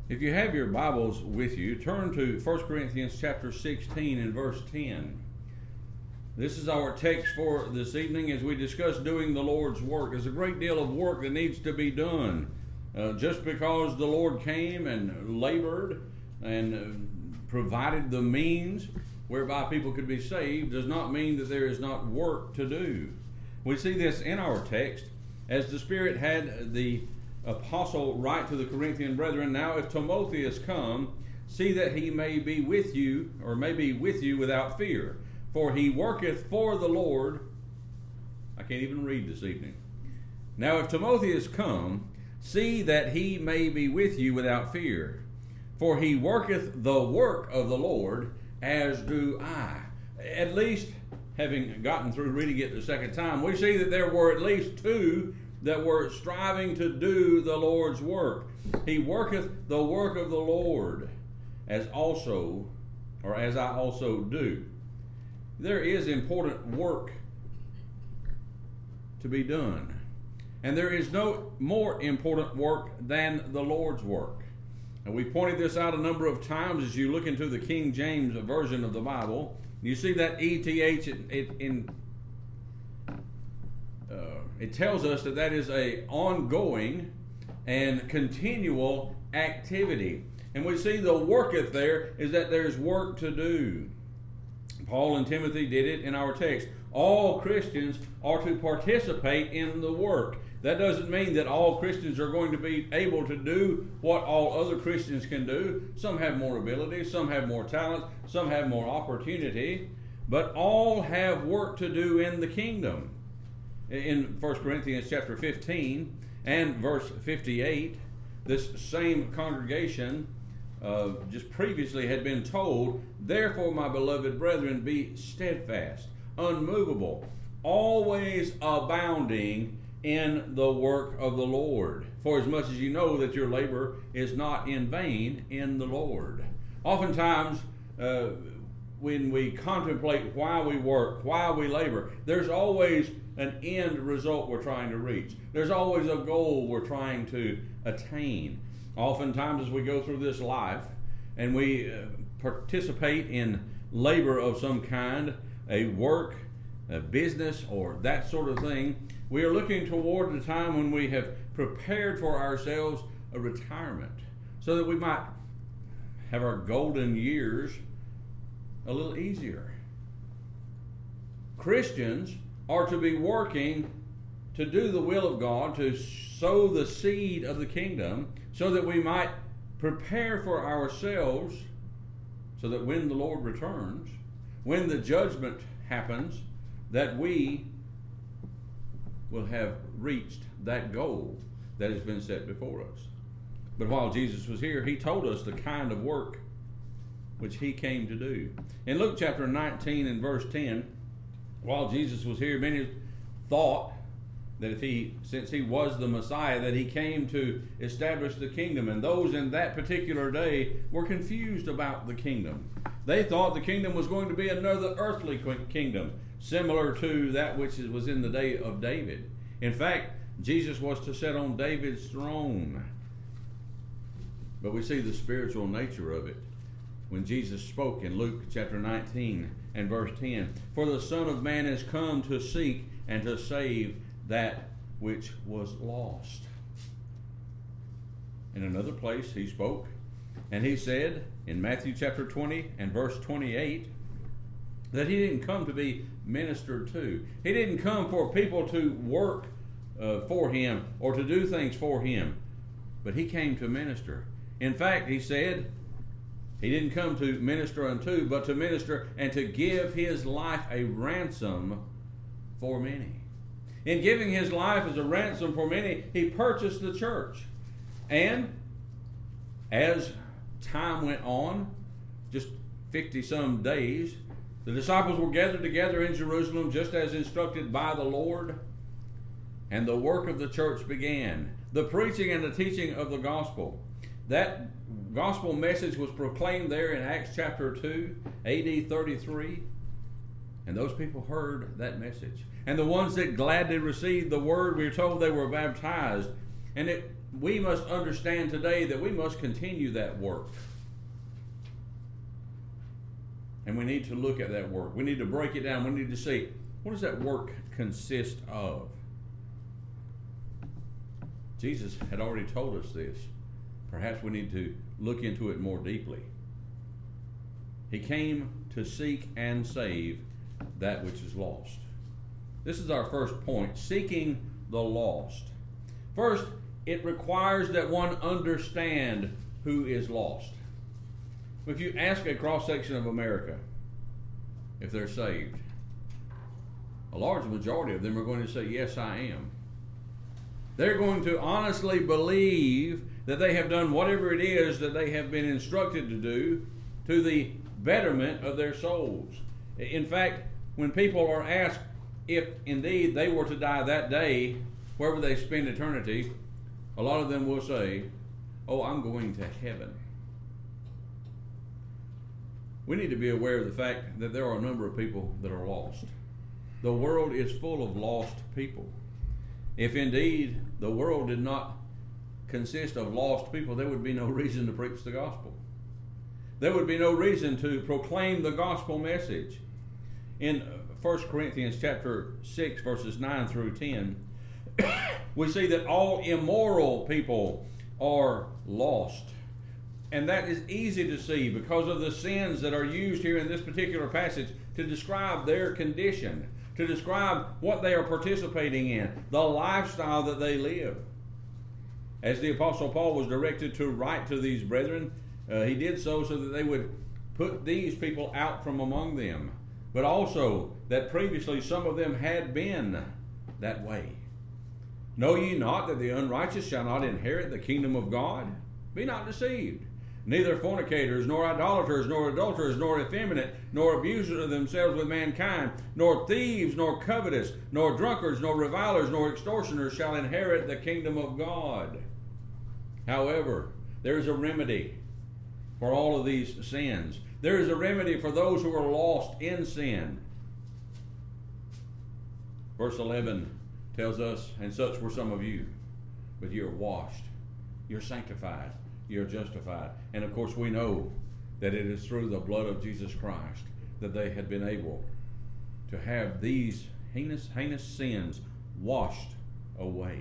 If you have your Bibles with you, turn to 1 Corinthians chapter 16 and verse 10. This is our text for this evening as we discuss doing the Lord's work. There's a great deal of work that needs to be done. Just because the Lord came and labored and provided the means whereby people could be saved does not mean that there is not work to do. We see this in our text as the Spirit had the apostle write to the Corinthian brethren, "Now if Timotheus come, see that he may be with you without fear. For he worketh for the Lord." I can't even read this evening. "Now if Timotheus come, see that he may be with you without fear. For he worketh the work of the Lord, as do I." At least, having gotten through reading it the second time, we see that there were at least two that were striving to do the Lord's work. He worketh the work of the Lord, as I also do. There is important work to be done. And there is no more important work than the Lord's work. And we pointed this out a number of times as you look into the King James Version of the Bible. You see that ETH, it tells us that is a ongoing and continual activity. And we see the worketh there is that there's work to do. Paul and Timothy did it in our text. All Christians are to participate in the work. That doesn't mean that all Christians are going to be able to do what all other Christians can do. Some have more ability, some have more talent, some have more opportunity, but all have work to do in the kingdom. In 1 Corinthians chapter 15 and verse 58, this same congregation just previously had been told, "Therefore, my beloved brethren, be steadfast, unmovable, always abounding in the work of the Lord, for as much as you know that your labor is not in vain in the Lord." Oftentimes, when we contemplate why we work, why we labor, there's always an end result we're trying to reach. There's always a goal we're trying to attain. Oftentimes as we go through this life and we participate in labor of some kind, a work, a business, or that sort of thing, we are looking toward the time when we have prepared for ourselves a retirement so that we might have our golden years a little easier. Christians are to be working to do the will of God, to sow the seed of the kingdom, so that we might prepare for ourselves, so that when the Lord returns, when the judgment happens, that we will have reached that goal that has been set before us. But while Jesus was here, he told us the kind of work which he came to do. In Luke chapter 19 and verse 10, while Jesus was here, many thought that since he was the Messiah, that he came to establish the kingdom. And those in that particular day were confused about the kingdom. They thought the kingdom was going to be another earthly kingdom, similar to that which was in the day of David. In fact, Jesus was to sit on David's throne. But we see the spiritual nature of it when Jesus spoke in Luke chapter 19 and verse 10, "For the Son of Man is come to seek and to save that which was lost." In another place he spoke, and he said in Matthew chapter 20 and verse 28 that he didn't come to be ministered to. He didn't come for people to work for him or to do things for him, but he came to minister. In fact, he said, he didn't come to minister unto, but to minister and to give his life a ransom for many. In giving his life as a ransom for many, he purchased the church. And as time went on, just 50-some days, the disciples were gathered together in Jerusalem just as instructed by the Lord, and the work of the church began. The preaching and the teaching of the gospel. That gospel message was proclaimed there in Acts chapter 2, AD 33. And those people heard that message. And the ones that gladly received the word, we are told they were baptized. And it we must understand today that we must continue that work. And we need to look at that work. We need to break it down. We need to see, what does that work consist of? Jesus had already told us this. Perhaps we need to look into it more deeply. He came to seek and save that which is lost. This is our first point, seeking the lost. First, it requires that one understand who is lost. If you ask a cross-section of America if they're saved, a large majority of them are going to say, yes, I am. They're going to honestly believe that they have done whatever it is that they have been instructed to do to the betterment of their souls. In fact, when people are asked if indeed they were to die that day, where would they spend eternity, a lot of them will say, oh, I'm going to heaven. We need to be aware of the fact that there are a number of people that are lost. The world is full of lost people. If indeed the world did not consist of lost people, there would be no reason to preach the gospel. There would be no reason to proclaim the gospel message. In 1 Corinthians chapter 6, verses 9 through 10, we see that all immoral people are lost. And that is easy to see because of the sins that are used here in this particular passage to describe their condition, to describe what they are participating in, the lifestyle that they live. As the Apostle Paul was directed to write to these brethren, he did so that they would put these people out from among them, but also that previously some of them had been that way. Know ye not that the unrighteous shall not inherit the kingdom of God? Be not deceived. Neither fornicators, nor idolaters, nor adulterers, nor effeminate, nor abusers of themselves with mankind, nor thieves, nor covetous, nor drunkards, nor revilers, nor extortioners shall inherit the kingdom of God. However, there is a remedy for all of these sins. There is a remedy for those who are lost in sin. Verse 11 tells us, and such were some of you, but you're washed, you're sanctified, you're justified. And of course we know that it is through the blood of Jesus Christ that they had been able to have these heinous sins washed away.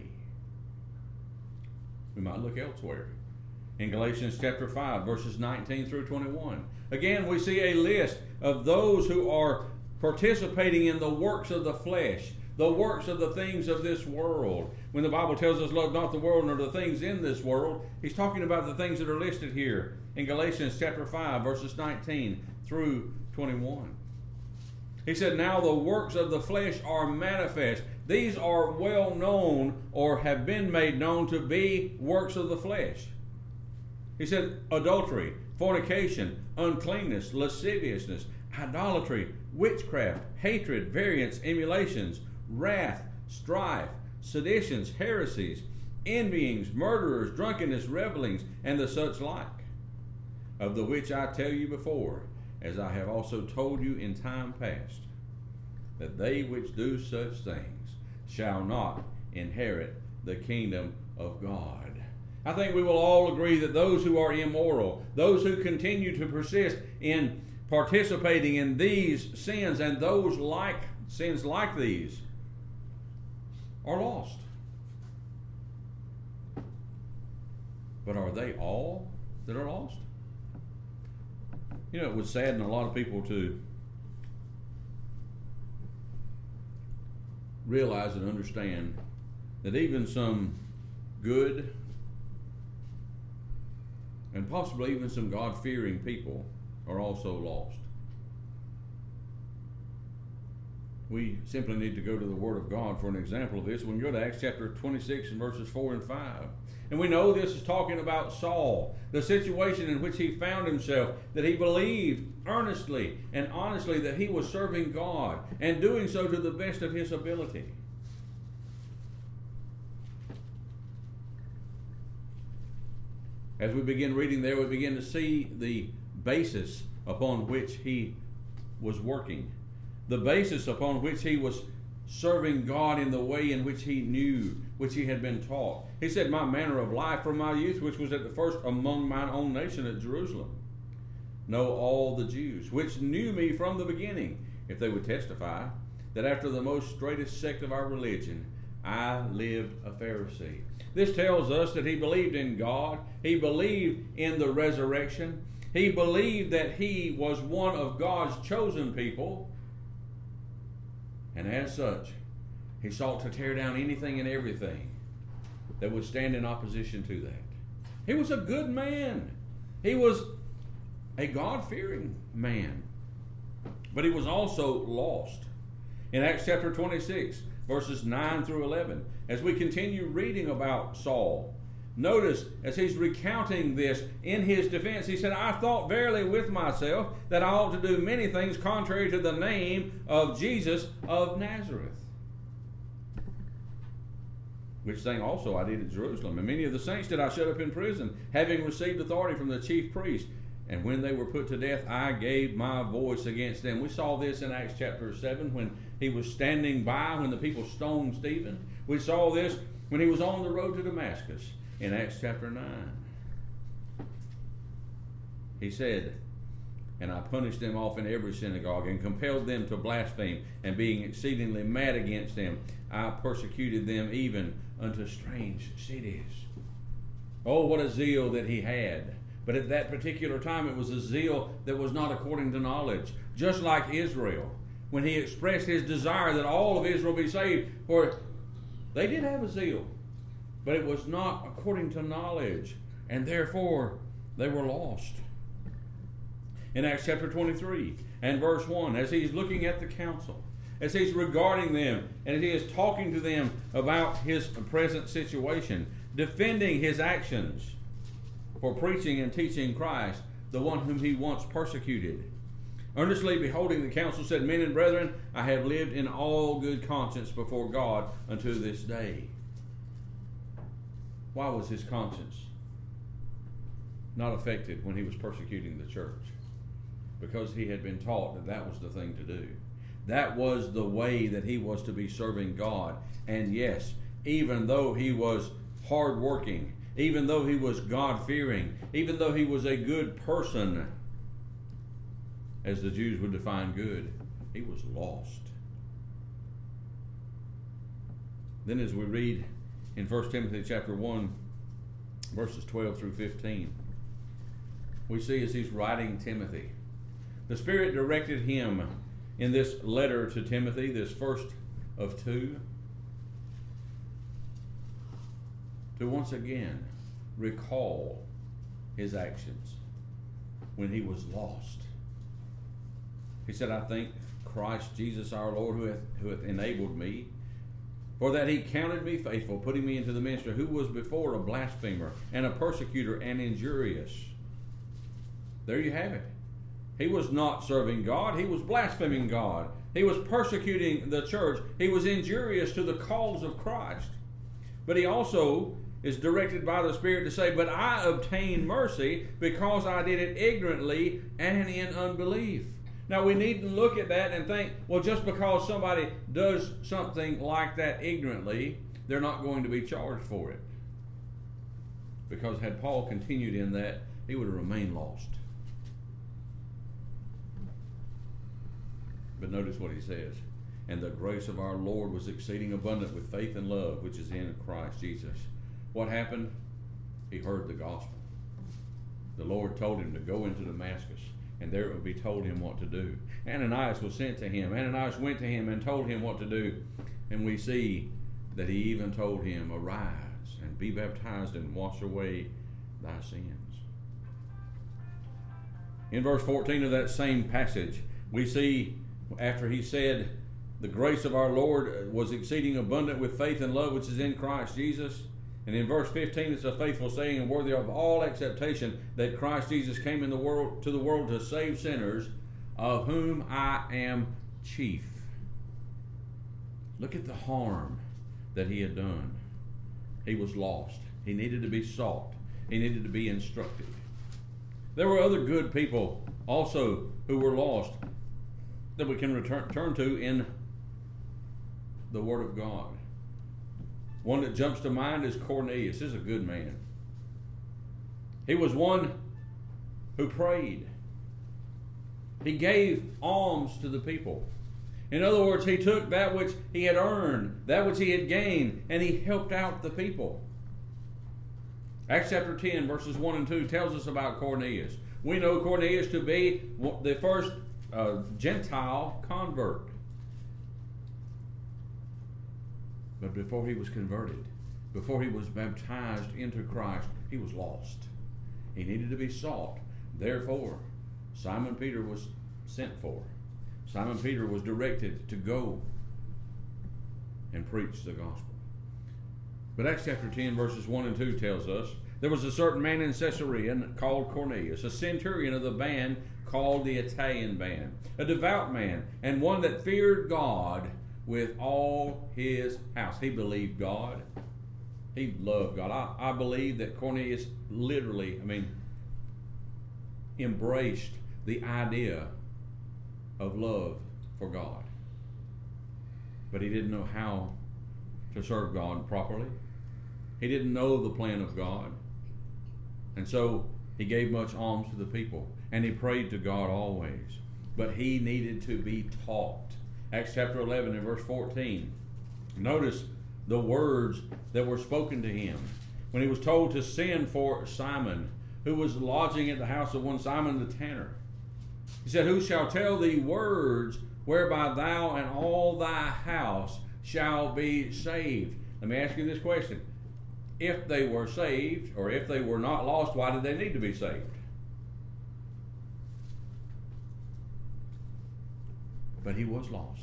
We might look elsewhere. In Galatians chapter 5, verses 19 through 21. Again, we see a list of those who are participating in the works of the flesh, the works of the things of this world. When the Bible tells us, love not the world nor the things in this world, he's talking about the things that are listed here in Galatians chapter 5, verses 19 through 21. He said, now the works of the flesh are manifest. These are well known or have been made known to be works of the flesh. He said, adultery, fornication, uncleanness, lasciviousness, idolatry, witchcraft, hatred, variance, emulations, wrath, strife, seditions, heresies, envyings, murderers, drunkenness, revelings, and the such like, of the which I tell you before, as I have also told you in time past, that they which do such things shall not inherit the kingdom of God. I think we will all agree that those who are immoral, those who continue to persist in participating in these sins and those like sins like these are lost. But are they all that are lost? You know, it would sadden a lot of people to realize and understand that even some good and possibly even some God-fearing people are also lost. We simply need to go to the Word of God for an example of this. We can go to Acts chapter 26 and verses 4 and 5. And we know this is talking about Saul, the situation in which he found himself, that he believed earnestly and honestly that he was serving God and doing so to the best of his ability. As we begin reading there, we begin to see the basis upon which he was working, the basis upon which he was serving God in the way in which he knew, which he had been taught. He said, my manner of life from my youth, which was at the first among mine own nation at Jerusalem, know all the Jews, which knew me from the beginning, if they would testify, that after the most straightest sect of our religion, I lived a Pharisee. This tells us that he believed in God. He believed in the resurrection. He believed that he was one of God's chosen people. And as such, he sought to tear down anything and everything that would stand in opposition to that. He was a good man. He was a God-fearing man. But he was also lost. In Acts chapter 26, verses 9 through 11, as we continue reading about Saul, notice as he's recounting this in his defense, he said, I thought verily with myself that I ought to do many things contrary to the name of Jesus of Nazareth. Which thing also I did at Jerusalem. And many of the saints did I shut up in prison, having received authority from the chief priest. And when they were put to death, I gave my voice against them. We saw this in Acts chapter 7 when he was standing by when the people stoned Stephen. We saw this when he was on the road to Damascus in Acts chapter 9. He said, and I punished them off in every synagogue and compelled them to blaspheme, and being exceedingly mad against them, I persecuted them even unto strange cities. Oh, what a zeal that he had. But at that particular time, it was a zeal that was not according to knowledge. Just like Israel, when he expressed his desire that all of Israel be saved, for they did have a zeal, but it was not according to knowledge, and therefore they were lost. In Acts chapter 23 and verse 1, as he's looking at the council, as he's regarding them, and as he is talking to them about his present situation, defending his actions for preaching and teaching Christ, the one whom he once persecuted. Earnestly beholding the council, said, Men and brethren, I have lived in all good conscience before God unto this day. Why was his conscience not affected when he was persecuting the church? Because he had been taught that that was the thing to do. That was the way that he was to be serving God. And yes, even though he was hardworking, even though he was God-fearing, even though he was a good person, as the Jews would define good, he was lost. Then as we read in 1 Timothy chapter 1, verses 12 through 15, we see as he's writing Timothy, the Spirit directed him in this letter to Timothy, this first of two, to once again recall his actions when he was lost. He said, I thank Christ Jesus our Lord who hath enabled me, for that he counted me faithful, putting me into the ministry, who was before a blasphemer and a persecutor and injurious. There you have it. He was not serving God. He was blaspheming God. He was persecuting the church. He was injurious to the cause of Christ. But he also is directed by the Spirit to say, but I obtained mercy because I did it ignorantly and in unbelief. Now we need to look at that and think, well, just because somebody does something like that ignorantly, they're not going to be charged for it. Because had Paul continued in that, he would have remained lost. But notice what he says. And the grace of our Lord was exceeding abundant with faith and love, which is in Christ Jesus. What happened? He heard the gospel. The Lord told him to go into Damascus, and there it would be told him what to do. Ananias was sent to him. Ananias went to him and told him what to do. And we see that he even told him, arise and be baptized and wash away thy sins. In verse 14 of that same passage, we see after he said, the grace of our Lord was exceeding abundant with faith and love, which is in Christ Jesus. And in verse 15, it's a faithful saying and worthy of all acceptation that Christ Jesus came in the world to save sinners, of whom I am chief. Look at the harm that he had done. He was lost. He needed to be sought. He needed to be instructed. There were other good people also who were lost that we can turn to in the Word of God. One that jumps to mind is Cornelius. He's a good man. He was one who prayed. He gave alms to the people. In other words, he took that which he had earned, that which he had gained, and he helped out the people. Acts chapter 10, verses 1 and 2 tells us about Cornelius. We know Cornelius to be the first Gentile convert. But before he was converted, before he was baptized into Christ, he was lost. He needed to be sought. Therefore, Simon Peter was sent for. Simon Peter was directed to go and preach the gospel. But Acts chapter 10, verses 1 and 2 tells us, there was a certain man in Caesarea called Cornelius, a centurion of the band called the Italian band, a devout man, and one that feared God with all his house. He believed God. He loved God. I believe that Cornelius literally, embraced the idea of love for God. But he didn't know how to serve God properly. He didn't know the plan of God. And so he gave much alms to the people. And he prayed to God always. But he needed to be taught. Acts chapter 11 and verse 14. Notice the words that were spoken to him. When he was told to send for Simon, who was lodging at the house of one Simon the tanner. He said, who shall tell thee words whereby thou and all thy house shall be saved? Let me ask you this question. If they were saved, or if they were not lost, why did they need to be saved? But he was lost.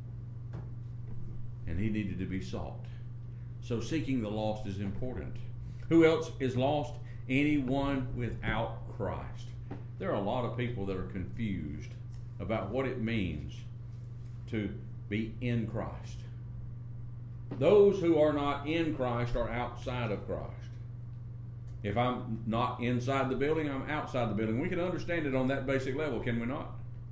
And he needed to be sought. So seeking the lost is important. Who else is lost? Anyone without Christ. There are a lot of people that are confused about what it means to be in Christ. Those who are not in Christ are outside of Christ. If I'm not inside the building, I'm outside the building. We can understand it on that basic level, can we not?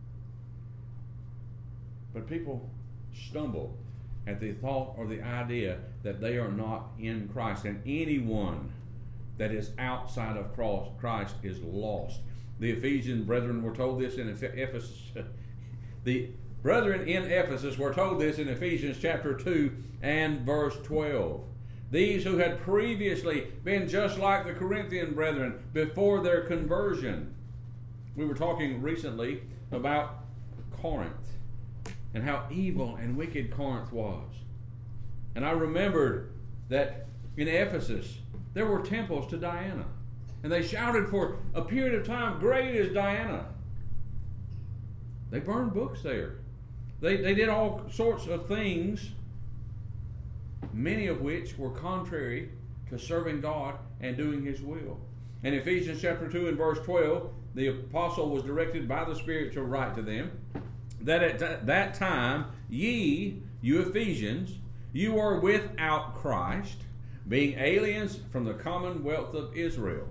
But people stumble at the thought or the idea that they are not in Christ. And anyone that is outside of Christ is lost. The Ephesian brethren were told this in Ephesus. The brethren in Ephesus were told this in Ephesians chapter 2 and verse 12. These who had previously been just like the Corinthian brethren before their conversion. We were talking recently about Corinth and how evil and wicked Corinth was. And I remembered that in Ephesus there were temples to Diana. And they shouted for a period of time, great is Diana. They burned books there. They did all sorts of things, many of which were contrary to serving God and doing His will. In Ephesians chapter 2 and verse 12, the apostle was directed by the Spirit to write to them that at that time, ye, you Ephesians, you were without Christ, being aliens from the commonwealth of Israel.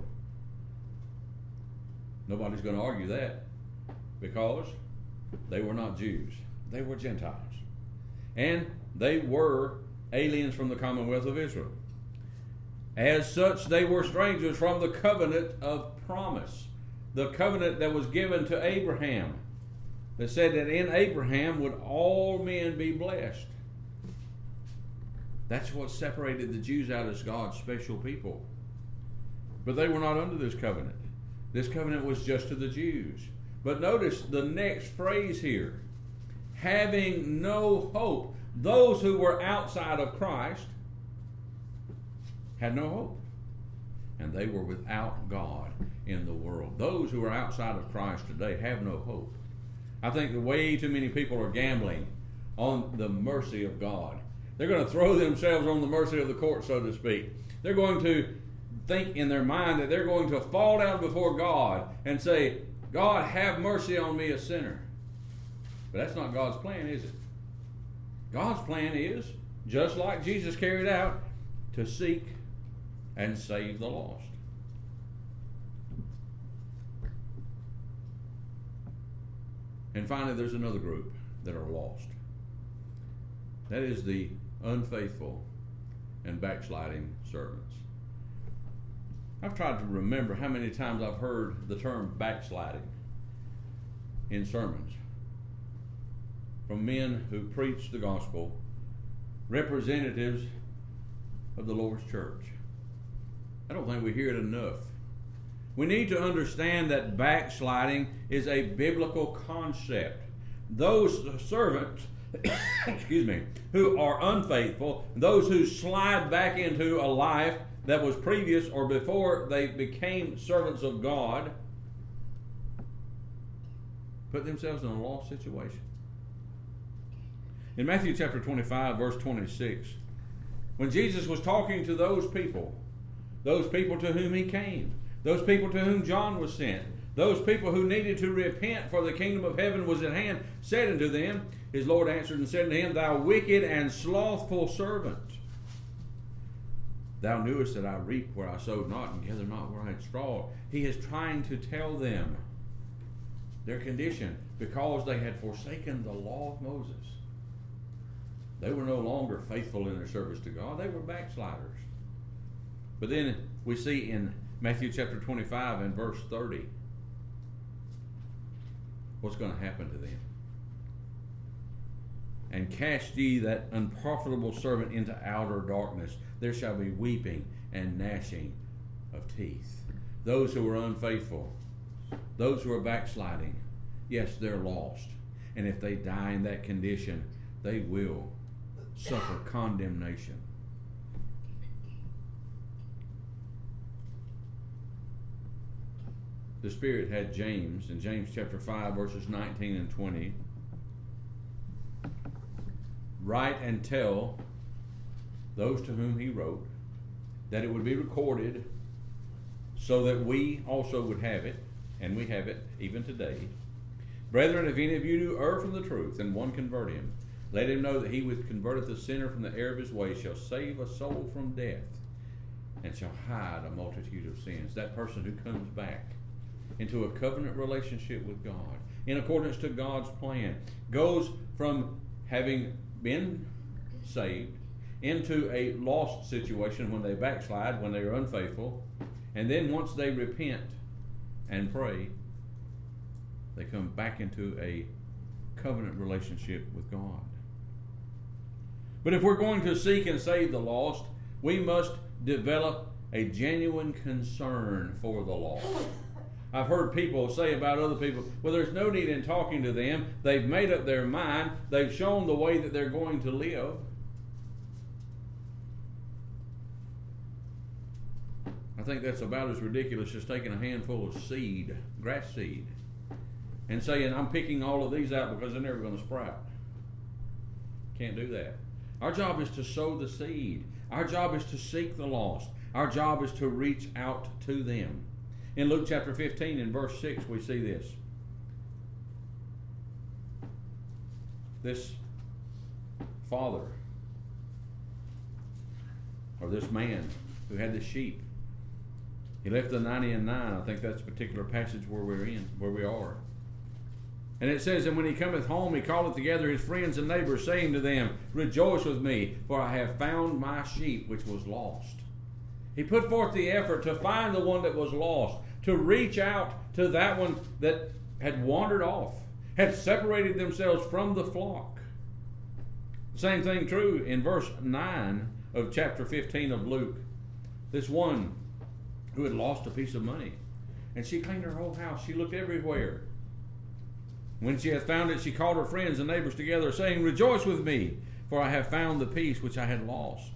Nobody's going to argue that, because they were not Jews. They were Gentiles. And they were aliens from the commonwealth of Israel. As such, they were strangers from the covenant of promise. The covenant that was given to Abraham. That said that in Abraham would all men be blessed. That's what separated the Jews out as God's special people. But they were not under this covenant. This covenant was just to the Jews. But notice the next phrase here. Having no hope. Those who were outside of Christ had no hope. And they were without God in the world. Those who are outside of Christ today have no hope. I think that way too many people are gambling on the mercy of God. They're going to throw themselves on the mercy of the court, so to speak. They're going to think in their mind that they're going to fall down before God and say, God, have mercy on me, a sinner. But that's not God's plan, is it? God's plan is, just like Jesus carried out, to seek and save the lost. And finally, there's another group that are lost. That is the unfaithful and backsliding servants. I've tried to remember how many times I've heard the term backsliding in sermons from men who preach the gospel, representatives of the Lord's church. I don't think we hear it enough. We need to understand that backsliding is a biblical concept. Those servants who are unfaithful, those who slide back into a life that was previous or before they became servants of God, put themselves in a lost situation. In Matthew chapter 25, verse 26, when Jesus was talking to those people to whom he came, those people to whom John was sent, those people who needed to repent for the kingdom of heaven was at hand, said unto them, his Lord answered and said unto him, Thou wicked and slothful servant, thou knewest that I reap where I sowed not, and gather not where I had strawed. He is trying to tell them their condition because they had forsaken the law of Moses. They were no longer faithful in their service to God. They were backsliders. But then we see in Matthew chapter 25 and verse 30 what's going to happen to them. And cast ye that unprofitable servant into outer darkness. There shall be weeping and gnashing of teeth. Those who are unfaithful, those who are backsliding, yes, they're lost. And if they die in that condition, they will suffer condemnation. The Spirit had James in James chapter 5 verses 19 and 20 write and tell those to whom he wrote that it would be recorded so that we also would have it, and we have it even today. Brethren, if any of you do err from the truth and one convert him, let him know that he which converteth the sinner from the error of his way shall save a soul from death and shall hide a multitude of sins. That person who comes back into a covenant relationship with God in accordance to God's plan goes from having been saved into a lost situation when they backslide, when they are unfaithful, and then once they repent and pray, they come back into a covenant relationship with God. But if we're going to seek and save the lost, we must develop a genuine concern for the lost. I've heard people say about other people, well, there's no need in talking to them. They've made up their mind. They've shown the way that they're going to live. I think that's about as ridiculous as taking a handful of seed, grass seed, and saying, I'm picking all of these out because they're never going to sprout. Can't do that. Our job is to sow the seed. Our job is to seek the lost. Our job is to reach out to them. In Luke chapter 15 and verse 6 we see this. This father, or this man who had the sheep, he left the 90 and 9. I think that's a particular passage where we are. And it says, And when he cometh home, he calleth together his friends and neighbors, saying to them, Rejoice with me, for I have found my sheep which was lost. He put forth the effort to find the one that was lost, to reach out to that one that had wandered off, had separated themselves from the flock. The same thing true in verse 9 of chapter 15 of Luke. This one who had lost a piece of money, and she cleaned her whole house. She looked everywhere. When she had found it, she called her friends and neighbors together, saying, Rejoice with me, for I have found the piece which I had lost.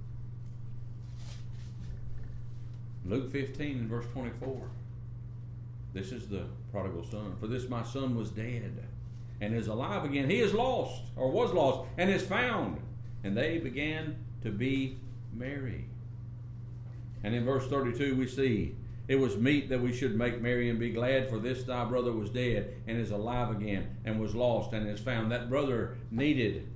Luke 15 and verse 24. This is the prodigal son. For this my son was dead and is alive again. He is lost, or was lost, and is found. And they began to be merry. And in verse 32 we see, It was meet that we should make merry and be glad, for this thy brother was dead and is alive again, and was lost and is found. That brother needed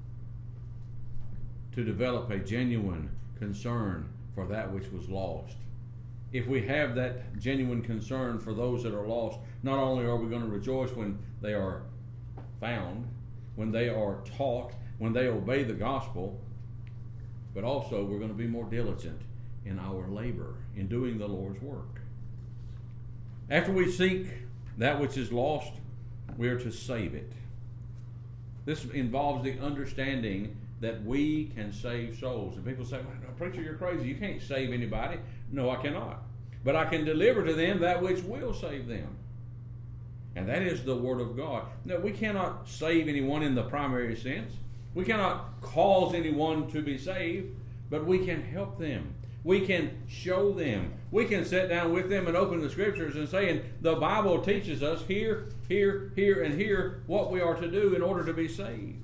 to develop a genuine concern for that which was lost. If we have that genuine concern for those that are lost, not only are we going to rejoice when they are found, when they are taught, when they obey the gospel, but also we're going to be more diligent in our labor, in doing the Lord's work. After we seek that which is lost, we are to save it. This involves the understanding that we can save souls. And people say, well, no, preacher, you're crazy. You can't save anybody. No, I cannot. But I can deliver to them that which will save them. And that is the Word of God. No, we cannot save anyone in the primary sense. We cannot cause anyone to be saved, but we can help them. We can show them. We can sit down with them and open the Scriptures and say, and the Bible teaches us here, here, here, and here what we are to do in order to be saved.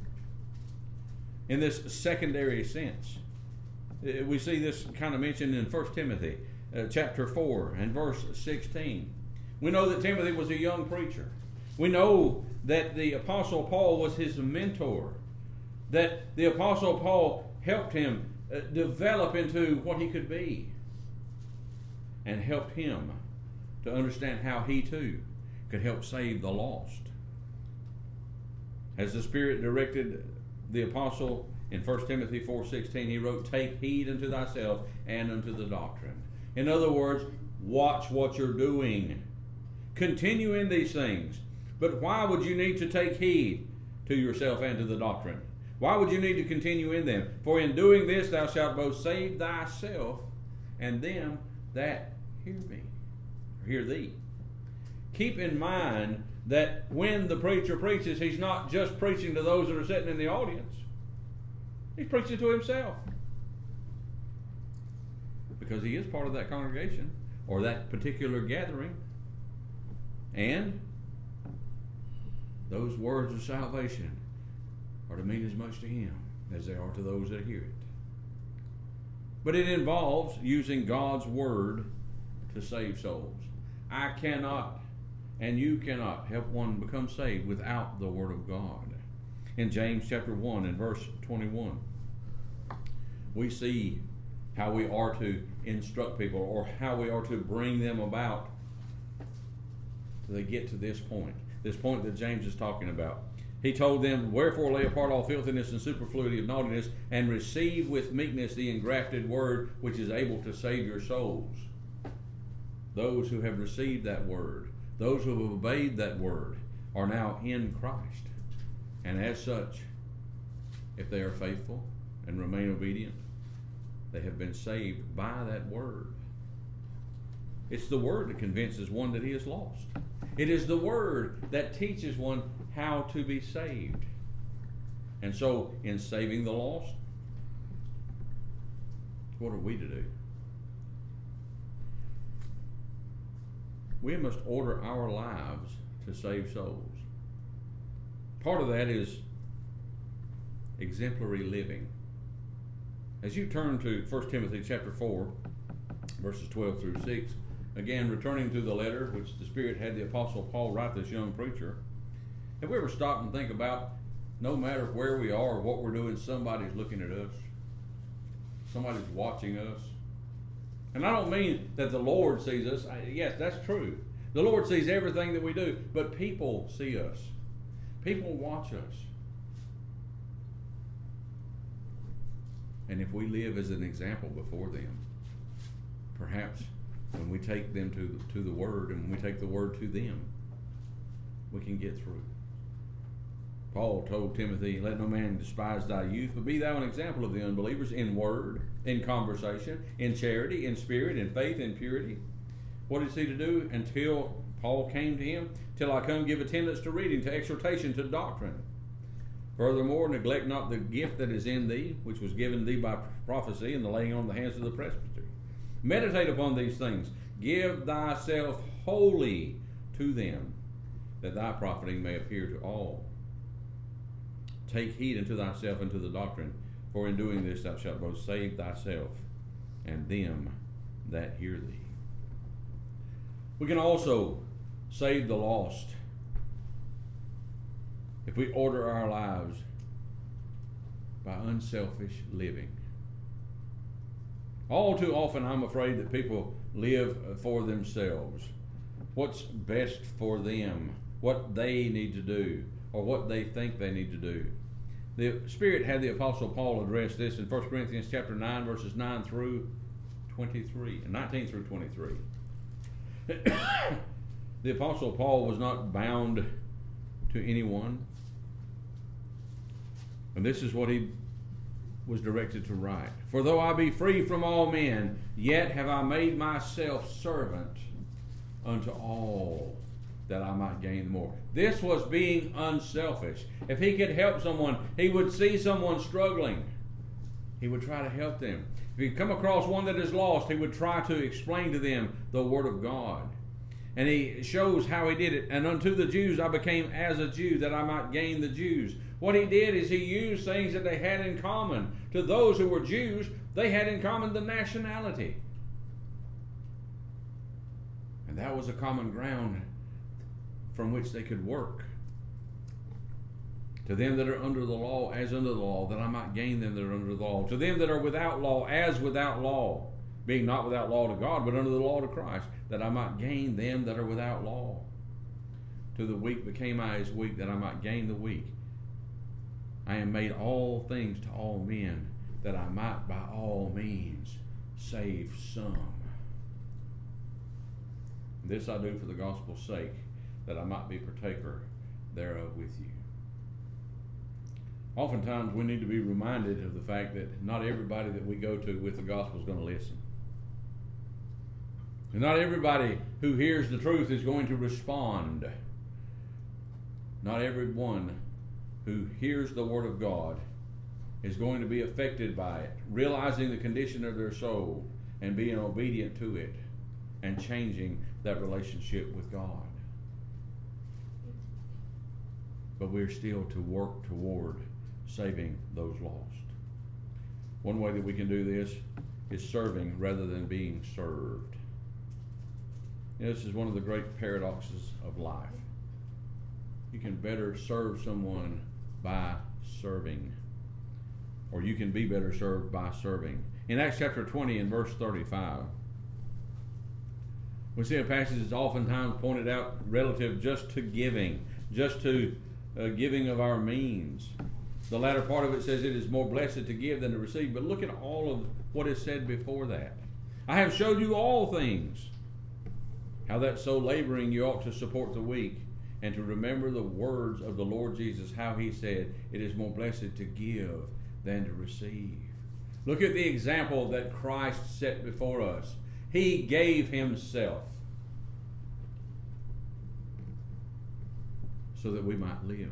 In this secondary sense, we see this kind of mentioned in 1 Timothy chapter 4 and verse 16. We know that Timothy was a young preacher. We know that the Apostle Paul was his mentor, that the Apostle Paul helped him develop into what he could be, and helped him to understand how he too could help save the lost. As the Spirit directed the apostle in 1 Timothy 4:16, he wrote, "Take heed unto thyself and unto the doctrine." In other words, watch what you're doing. Continue in these things. But why would you need to take heed to yourself and to the doctrine? Why would you need to continue in them? For in doing this thou shalt both save thyself and them that hear thee. Keep in mind that when the preacher preaches, he's not just preaching to those that are sitting in the audience. He's preaching to himself. Because he is part of that congregation or that particular gathering. And those words of salvation are to mean as much to him as they are to those that hear it. But it involves using God's Word to save souls. I cannot, and you cannot, help one become saved without the Word of God. In James chapter 1 and verse 21, we see how we are to instruct people, or how we are to bring them about till they get to this point that James is talking about. He told them, "Wherefore lay apart all filthiness and superfluity of naughtiness, and receive with meekness the engrafted word, which is able to save your souls." Those who have received that word, those who have obeyed that word, are now in Christ. And as such, if they are faithful and remain obedient, they have been saved by that word. It's the word that convinces one that he is lost. It is the word that teaches one how to be saved. And so, in saving the lost, what are we to do? We must order our lives to save souls. Part of that is exemplary living. As you turn to 1 Timothy chapter 4, verses 12 through 6, again, returning to the letter which the Spirit had the Apostle Paul write this young preacher, have we ever stopped and think about, no matter where we are or what we're doing, somebody's looking at us? Somebody's watching us? And I don't mean that the Lord sees us. Yes, that's true. The Lord sees everything that we do, but people see us. People watch us. And if we live as an example before them, perhaps when we take them to the Word, and when we take the Word to them, we can get through. Paul told Timothy, "Let no man despise thy youth, but be thou an example of the unbelievers in word, in conversation, in charity, in spirit, in faith, in purity." What is he to do until Paul came to him? "Till I come, give attendance to reading, to exhortation, to doctrine. Furthermore, neglect not the gift that is in thee, which was given thee by prophecy and the laying on of the hands of the presbytery. Meditate upon these things. Give thyself wholly to them, that thy profiting may appear to all. Take heed unto thyself and to the doctrine, for in doing this thou shalt both save thyself and them that hear thee." We can also save the lost if we order our lives by unselfish living. All too often, I'm afraid that people live for themselves. What's best for them, what they need to do, or what they think they need to do. The Spirit had the Apostle Paul address this in 1 Corinthians chapter 9, verses 9 through 23, and 19 through 23. The Apostle Paul was not bound to anyone. And this is what he was directed to write. For though I be free from all men, yet have I made myself servant unto all, that I might gain more. This was being unselfish. If he could help someone, he would see someone struggling. He would try to help them. If he come across one that is lost, he would try to explain to them the Word of God. And he shows how he did it. And unto the Jews I became as a Jew, that I might gain the Jews. What he did is he used things that they had in common. To those who were Jews, they had in common the nationality. And that was a common ground from which they could work. To them that are under the law, as under the law, that I might gain them that are under the law. To them that are without law, as without law, being not without law to God, but under the law to Christ, that I might gain them that are without law. To the weak became I as weak, that I might gain the weak. I am made all things to all men, that I might by all means save some. This I do for the gospel's sake, that I might be partaker thereof with you. Oftentimes we need to be reminded of the fact that not everybody that we go to with the gospel is going to listen. And not everybody who hears the truth is going to respond. Not everyone who hears the Word of God is going to be affected by it, realizing the condition of their soul and being obedient to it and changing that relationship with God. But we're still to work toward saving those lost. One way that we can do this is serving rather than being served. This is one of the great paradoxes of life. You can better serve someone by serving, or you can be better served by serving. In Acts chapter 20 and verse 35, we see a passage that's oftentimes pointed out relative just to giving, just to giving of our means. The latter part of it says it is more blessed to give than to receive. But look at all of what is said before that. I have showed you all things, how that so laboring you ought to support the weak, and to remember the words of the Lord Jesus, how he said, it is more blessed to give than to receive. Look at the example that Christ set before us. He gave himself so that we might live.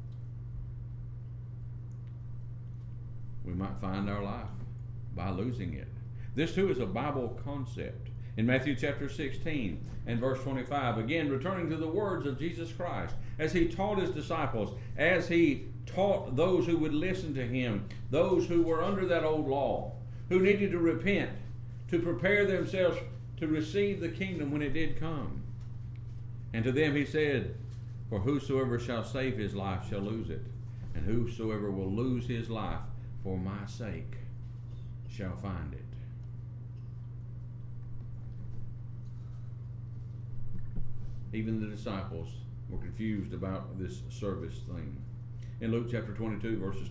We might find our life by losing it. This too is a Bible concept. In Matthew chapter 16 and verse 25, again returning to the words of Jesus Christ, as he taught his disciples, as he taught those who would listen to him, those who were under that old law, who needed to repent, to prepare themselves to receive the kingdom when it did come. And to them he said, for whosoever shall save his life shall lose it, and whosoever will lose his life for my sake shall find it. Even the disciples were confused about this service thing. In Luke chapter 22, verses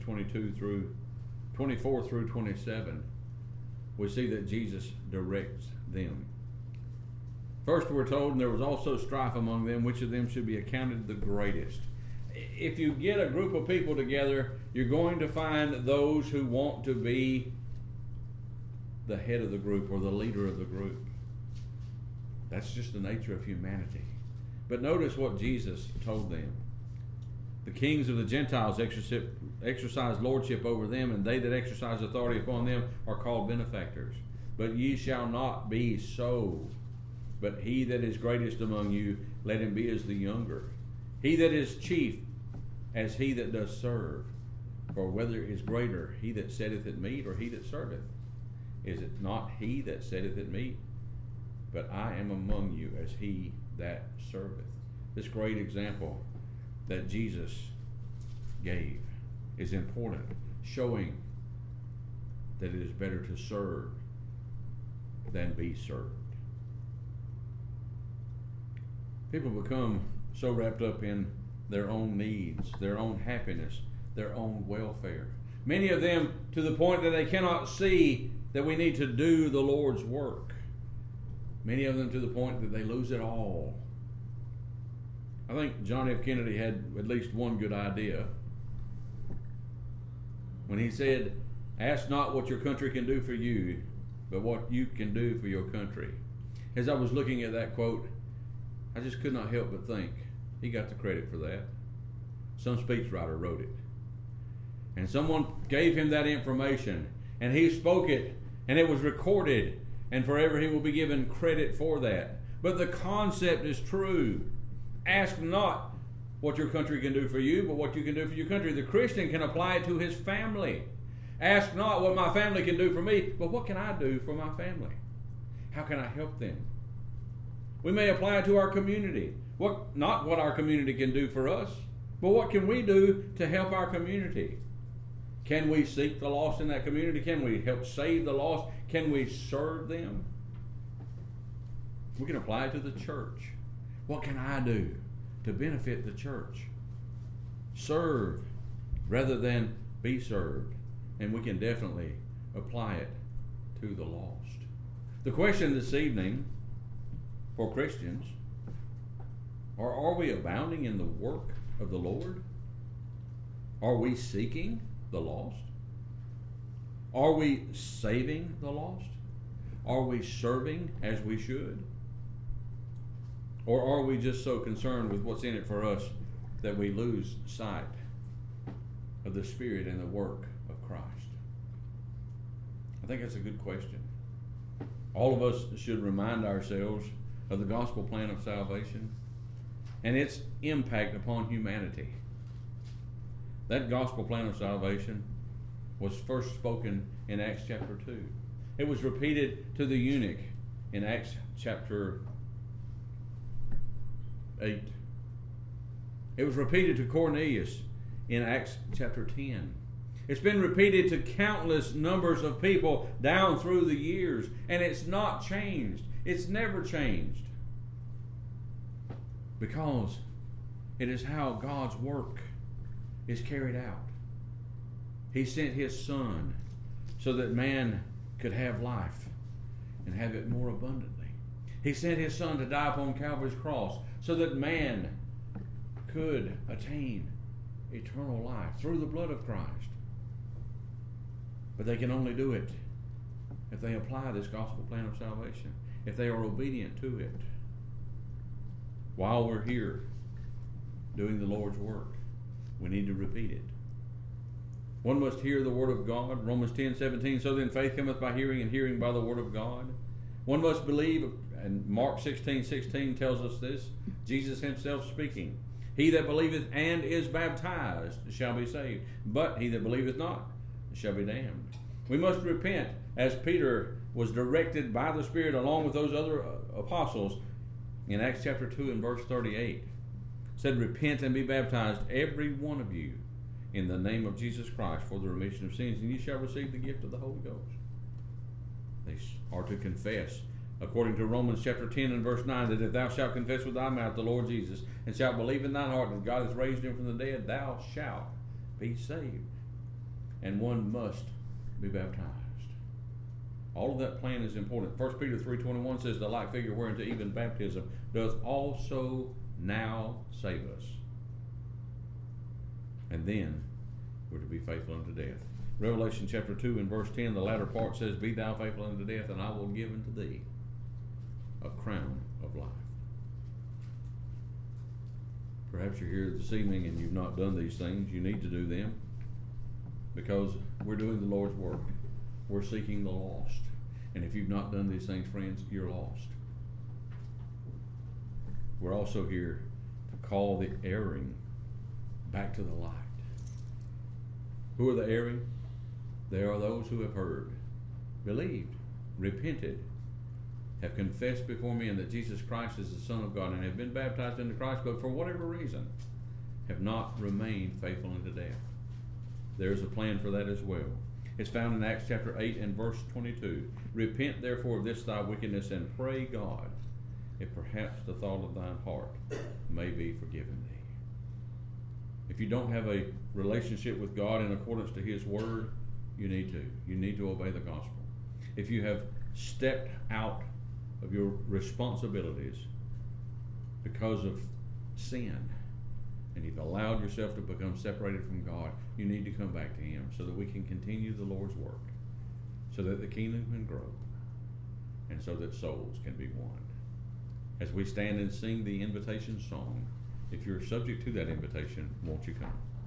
24 through 27, we see that Jesus directs them. First we're told, and there was also strife among them, which of them should be accounted the greatest. If you get a group of people together, you're going to find those who want to be the head of the group or the leader of the group. That's just the nature of humanity. But notice what Jesus told them. The kings of the Gentiles exercise lordship over them, and they that exercise authority upon them are called benefactors. But ye shall not be so. But he that is greatest among you, let him be as the younger. He that is chief, as he that does serve. For whether is greater, he that sitteth at meat, or he that serveth? Is it not he that sitteth at meat? But I am among you as he that serveth. This great example that Jesus gave is important, showing that it is better to serve than be served. People become so wrapped up in their own needs, their own happiness, their own welfare. Many of them to the point that they cannot see that we need to do the Lord's work. Many of them to the point that they lose it all. I think John F. Kennedy had at least one good idea when he said, "Ask not what your country can do for you, but what you can do for your country." As I was looking at that quote, I just could not help but think, he got the credit for that. Some speechwriter wrote it. And someone gave him that information, and he spoke it, and it was recorded, and forever he will be given credit for that. But the concept is true. Ask not what your country can do for you, but what you can do for your country. The Christian can apply it to his family. Ask not what my family can do for me, but what can I do for my family? How can I help them? We may apply it to our community. Not what our community can do for us, but what can we do to help our community? Can we seek the lost in that community? Can we help save the lost? Can we serve them? We can apply it to the church. What can I do to benefit the church? Serve rather than be served. And we can definitely apply it to the lost. The question this evening for Christians, are we abounding in the work of the Lord? Are we seeking the lost? Are we saving the lost? Are we serving as we should? Or are we just so concerned with what's in it for us that we lose sight of the Spirit and the work of Christ? I think that's a good question. All of us should remind ourselves of the gospel plan of salvation and its impact upon humanity. That gospel plan of salvation was first spoken in Acts chapter 2. It was repeated to the eunuch in Acts chapter 8. It was repeated to Cornelius in Acts chapter 10. It's been repeated to countless numbers of people down through the years, and it's not changed. It's never changed. Because it is how God's work is carried out. He sent His Son so that man could have life and have it more abundantly. He sent His Son to die upon Calvary's cross so that man could attain eternal life through the blood of Christ. But they can only do it if they apply this gospel plan of salvation, if they are obedient to it. While we're here doing the Lord's work, we need to repeat it. One must hear the word of God. Romans 10:17, so then faith cometh by hearing, and hearing by the word of God. One must believe, and Mark 16:16 tells us this, Jesus Himself speaking. He that believeth and is baptized shall be saved, but he that believeth not shall be damned. We must repent as Peter was directed by the Spirit along with those other apostles in Acts chapter 2 and verse 38. Said, repent and be baptized, every one of you, in the name of Jesus Christ for the remission of sins, and ye shall receive the gift of the Holy Ghost. They are to confess, according to Romans chapter 10 and verse 9, that if thou shalt confess with thy mouth the Lord Jesus, and shalt believe in thine heart that God hath raised him from the dead, thou shalt be saved. And one must be baptized. All of that plan is important. 1 Peter 3:21 says, the like figure whereunto even baptism doth also now save us. And then we're to be faithful unto death. Revelation chapter 2 and verse 10, the latter part says, be thou faithful unto death, and I will give unto thee a crown of life. Perhaps you're here this evening and you've not done these things. You need to do them, because we're doing the Lord's work. We're seeking the lost. And if you've not done these things, friends, you're lost. We're also here to call the erring back to the light. Who are the erring? They are those who have heard, believed, repented, have confessed before men that Jesus Christ is the Son of God, and have been baptized into Christ, but for whatever reason have not remained faithful unto death. There's a plan for that as well. It's found in Acts chapter 8 and verse 22. Repent therefore of this thy wickedness, and pray God, if perhaps the thought of thine heart may be forgiven thee. If you don't have a relationship with God in accordance to His Word, you need to. You need to obey the gospel. If you have stepped out of your responsibilities because of sin, and you've allowed yourself to become separated from God, you need to come back to Him so that we can continue the Lord's work, so that the kingdom can grow, and so that souls can be won. As we stand and sing the invitation song, if you're subject to that invitation, won't you come?